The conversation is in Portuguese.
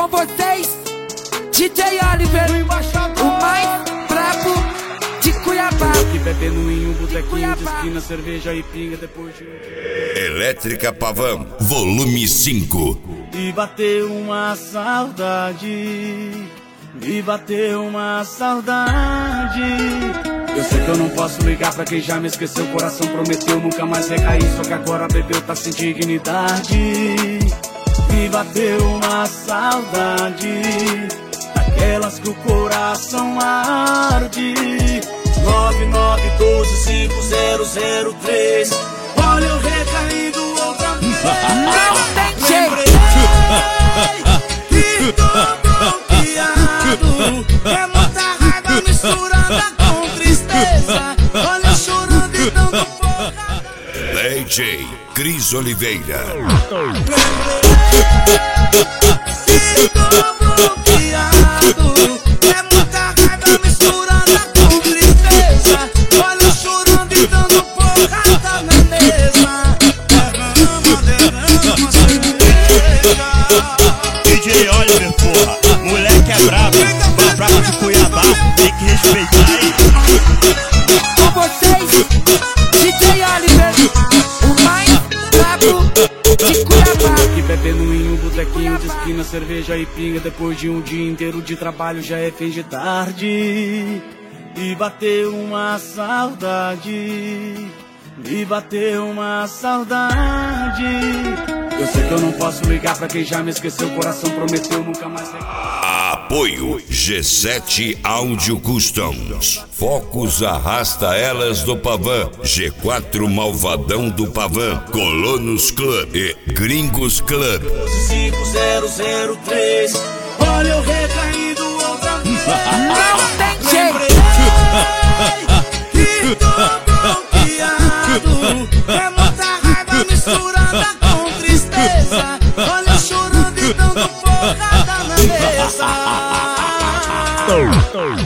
Com vocês, DJ Oliver, o mais brabo de Cuiabá. Que bebendo em um botequinho de esquina, cerveja e pinga depois de... Elétrica Pavão, volume 5. E bateu uma saudade, me bateu uma saudade. Eu sei que eu não posso ligar pra quem já me esqueceu. O coração prometeu nunca mais recair, só que agora bebeu, tá sem dignidade. Me bateu uma saudade, daquelas que o coração arde. 99125003. Olha eu recaindo outra vez. Não tem jeito. E tô bloqueado. É muita raiva misturada com tristeza. Olha eu chorando e dando porrada. DJ Cris Oliveira. E tô bloqueado. É muita raiva misturada com tristeza. Olha eu chorando e dando porrada na mesa. DJ Oliver, porra, moleque é brabo, brabo de Cuiabá, tem que respeitar aí. Com vocês, DJ Oliver, o mais brabo de Cuiabá. Que bebendo em um botequinho de esquina, cerveja e pinga. Depois de um dia inteiro de trabalho já é fim de tarde. E bateu uma saudade, me bateu uma saudade. Eu sei que eu não posso ligar pra quem já me esqueceu. O coração prometeu nunca mais recair. Apoio G7 Audio Customs. Focus Arrasta Elas do Pavão. G4 Malvadão do Pavão. Colonos Club e Gringos Club. 5003. Olha eu recaindo outra vez. Não tem jeito. E tô bloqueado. É muita raiva misturada com tristeza. Olha eu chorando e dando porrada na mesa.